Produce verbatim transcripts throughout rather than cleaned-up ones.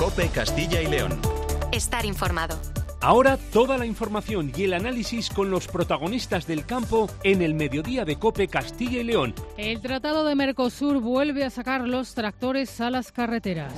COPE Castilla y León. Estar informado. Ahora toda la información y el análisis con los protagonistas del campo en el mediodía de COPE Castilla y León. El Tratado de Mercosur vuelve a sacar los tractores a las carreteras.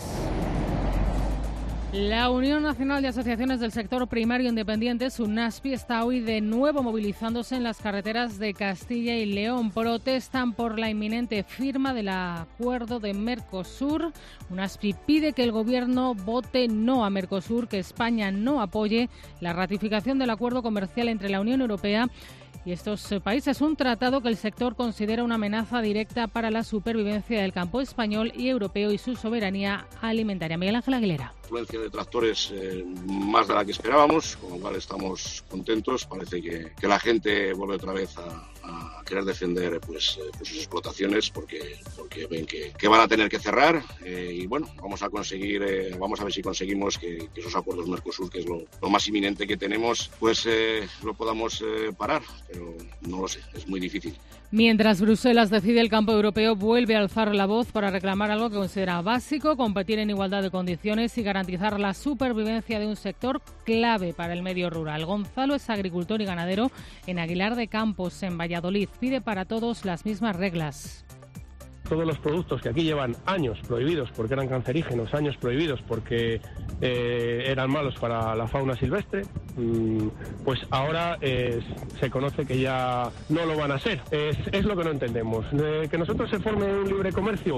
La Unión Nacional de Asociaciones del Sector Primario Independiente, UNASPI, está hoy de nuevo movilizándose en las carreteras de Castilla y León. Protestan por la inminente firma del acuerdo de Mercosur. UNASPI pide que el Gobierno vote no a Mercosur, que España no apoye la ratificación del acuerdo comercial entre la Unión Europea y estos países, un tratado que el sector considera una amenaza directa para la supervivencia del campo español y europeo y su soberanía alimentaria. Miguel Ángel Aguilera. Afluencia de tractores eh, más de la que esperábamos, con lo cual estamos contentos. Parece que, que la gente vuelve otra vez a, a querer defender pues, eh, pues sus explotaciones porque, porque ven que, que van a tener que cerrar eh, y bueno, vamos a conseguir, eh, vamos a ver si conseguimos que, que esos acuerdos Mercosur, que es lo, lo más inminente que tenemos, pues eh, lo podamos eh, parar, pero no lo sé, es muy difícil. Mientras Bruselas decide, el campo europeo vuelve a alzar la voz para reclamar algo que considera básico: competir en igualdad de condiciones y garantizar la supervivencia de un sector clave para el medio rural. Gonzalo es agricultor y ganadero en Aguilar de Campos, en Valladolid. Pide para todos las mismas reglas. Todos los productos que aquí llevan años prohibidos porque eran cancerígenos, años prohibidos porque eh, eran malos para la fauna silvestre, mmm, pues ahora eh, se conoce que ya no lo van a ser. Es, es lo que no entendemos. Eh, que nosotros se forme un libre comercio,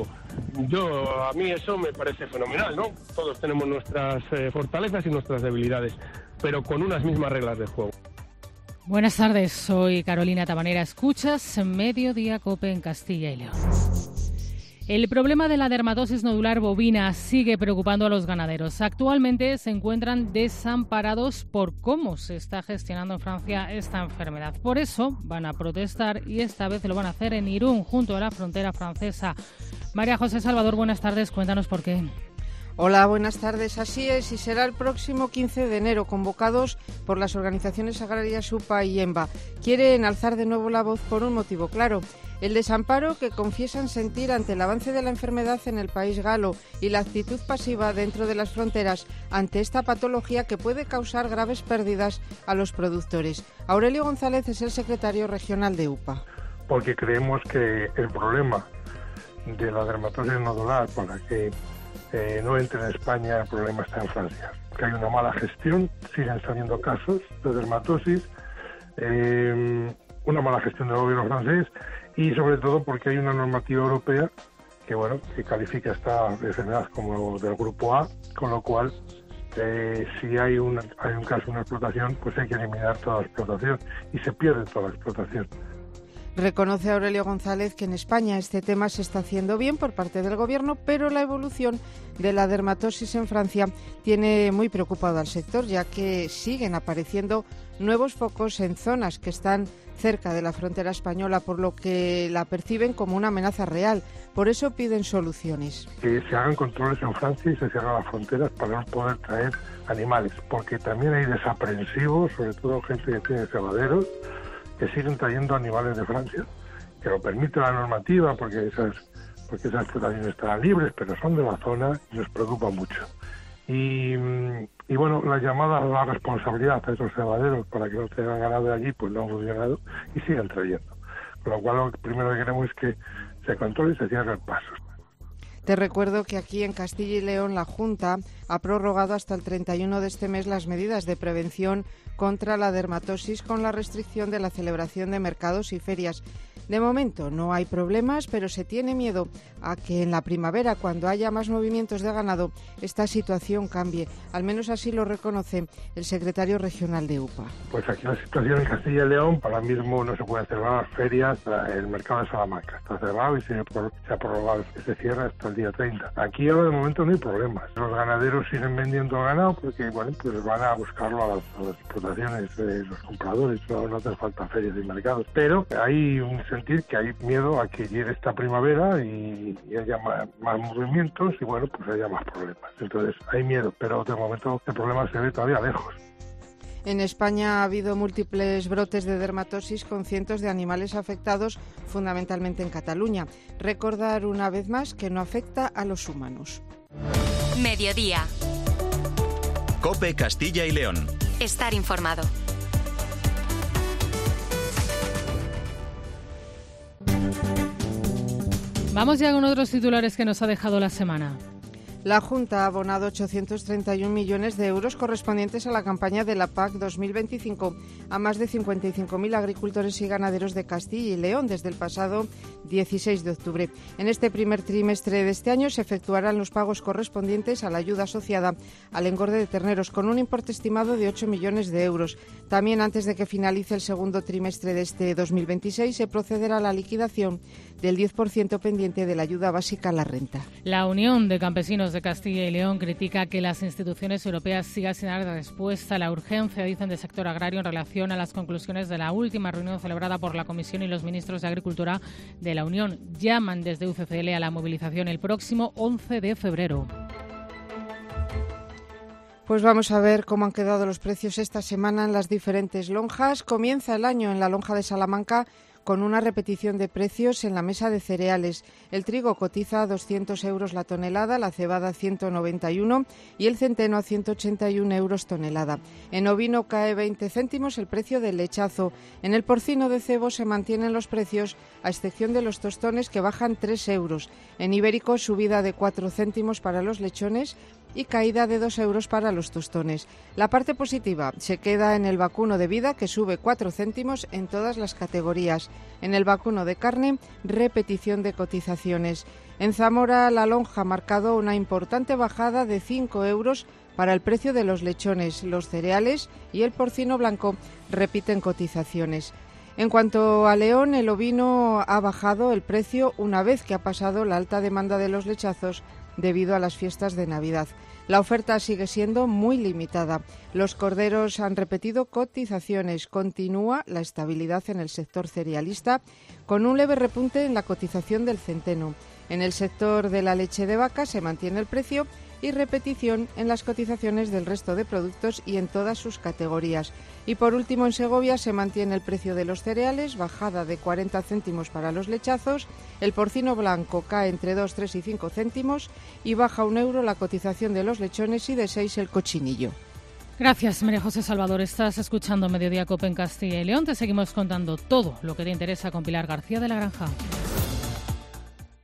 yo a mí eso me parece fenomenal, ¿no? Todos tenemos nuestras eh, fortalezas y nuestras debilidades, pero con unas mismas reglas de juego. Buenas tardes, soy Carolina Tabanera. Escuchas Mediodía COPE en Castilla y León. El problema de la dermatosis nodular bovina sigue preocupando a los ganaderos. Actualmente se encuentran desamparados por cómo se está gestionando en Francia esta enfermedad. Por eso van a protestar y esta vez lo van a hacer en Irún, junto a la frontera francesa. María José Salvador, buenas tardes. Cuéntanos por qué. Hola, buenas tardes. Así es, y será el próximo quince de enero, convocados por las organizaciones agrarias U P A y EMBA. Quieren alzar de nuevo la voz por un motivo claro: el desamparo que confiesan sentir ante el avance de la enfermedad en el país galo y la actitud pasiva dentro de las fronteras ante esta patología que puede causar graves pérdidas a los productores. Aurelio González es el secretario regional de U P A. Porque creemos que el problema de la dermatosis nodular, para que eh, no entre en España, el problema está en Francia. Que hay una mala gestión, siguen saliendo casos de dermatosis, eh, una mala gestión del gobierno francés, y sobre todo porque hay una normativa europea que bueno que califica esta enfermedad como del grupo A, con lo cual eh, si hay un, hay un caso de una explotación, pues hay que eliminar toda la explotación y se pierde toda la explotación. Reconoce Aurelio González que en España este tema se está haciendo bien por parte del Gobierno, pero la evolución de la dermatosis en Francia tiene muy preocupado al sector, ya que siguen apareciendo nuevos focos en zonas que están cerca de la frontera española, por lo que la perciben como una amenaza real. Por eso piden soluciones. Que se hagan controles en Francia y se cierren las fronteras para no poder traer animales, porque también hay desaprensivos, sobre todo gente que tiene cebaderos, que siguen trayendo animales de Francia, que lo permite la normativa porque esas, porque esas explotaciones estarán libres, pero son de la zona y nos preocupa mucho. Y, y bueno, las llamadas a la responsabilidad a esos cebaderos para que no tengan ganado de allí, pues no han funcionado y siguen trayendo. Con lo cual, lo primero que queremos es que se controle y se cierren pasos. Te recuerdo que aquí en Castilla y León la Junta ha prorrogado hasta el treinta y uno de este mes las medidas de prevención contra la dermatosis con la restricción de la celebración de mercados y ferias. De momento no hay problemas, pero se tiene miedo a que en la primavera, cuando haya más movimientos de ganado, esta situación cambie. Al menos así lo reconoce el secretario regional de U P A. Pues aquí la situación en Castilla y León, para mismo no se pueden celebrar las ferias, el mercado de Salamanca está cerrado y se ha prorrogado ese cierre hasta el día treinta. Aquí ahora de momento no hay problemas. Los ganaderos siguen vendiendo ganado porque bueno, pues van a buscarlo a las, a las explotaciones de los compradores, no, no hace falta ferias y mercados. Pero hay un sentir que hay miedo a que llegue esta primavera y, y haya más, más movimientos y bueno, pues haya más problemas. Entonces hay miedo, pero de momento el problema se ve todavía lejos. En España ha habido múltiples brotes de dermatosis con cientos de animales afectados, fundamentalmente en Cataluña. Recordar una vez más que no afecta a los humanos. Mediodía. COPE Castilla y León. Estar informado. Vamos ya con otros titulares que nos ha dejado la semana. La Junta ha abonado ochocientos treinta y un millones de euros correspondientes a la campaña de la P A C dos mil veinticinco a más de cincuenta y cinco mil agricultores y ganaderos de Castilla y León desde el pasado dieciséis de octubre. En este primer trimestre de este año se efectuarán los pagos correspondientes a la ayuda asociada al engorde de terneros con un importe estimado de ocho millones de euros. También antes de que finalice el segundo trimestre de este dos mil veintiséis se procederá a la liquidación del diez por ciento pendiente de la ayuda básica a la renta. La Unión de Campesinos de Castilla y León critica que las instituciones europeas sigan sin dar respuesta a la urgencia, dicen, del sector agrario en relación a las conclusiones de la última reunión celebrada por la Comisión y los ministros de Agricultura de la Unión. Llaman desde U C C L a la movilización el próximo once de febrero. Pues vamos a ver cómo han quedado los precios esta semana en las diferentes lonjas. Comienza el año en la lonja de Salamanca con una repetición de precios en la mesa de cereales. El trigo cotiza a doscientos euros la tonelada, la cebada a ciento noventa y uno y el centeno a ciento ochenta y uno euros tonelada. En ovino cae veinte céntimos el precio del lechazo. En el porcino de cebo se mantienen los precios, a excepción de los tostones que bajan tres euros. En ibérico, subida de cuatro céntimos para los lechones y caída de dos euros para los tostones. La parte positiva se queda en el vacuno de vida, que sube cuatro céntimos en todas las categorías. En el vacuno de carne, repetición de cotizaciones. En Zamora, la lonja ha marcado una importante bajada de cinco euros para el precio de los lechones. Los cereales y el porcino blanco repiten cotizaciones. En cuanto a León, el ovino ha bajado el precio una vez que ha pasado la alta demanda de los lechazos debido a las fiestas de Navidad. La oferta sigue siendo muy limitada. Los corderos han repetido cotizaciones. Continúa la estabilidad en el sector cerealista, con un leve repunte en la cotización del centeno. En el sector de la leche de vaca se mantiene el precio y repetición en las cotizaciones del resto de productos y en todas sus categorías. Y por último, en Segovia se mantiene el precio de los cereales, bajada de cuarenta céntimos para los lechazos. El porcino blanco cae entre dos, tres y cinco céntimos y baja un euro la cotización de los lechones y de seis el cochinillo. Gracias, María José Salvador. Estás escuchando Mediodía COPE en Castilla y León. Te seguimos contando todo lo que te interesa con Pilar García de la Granja.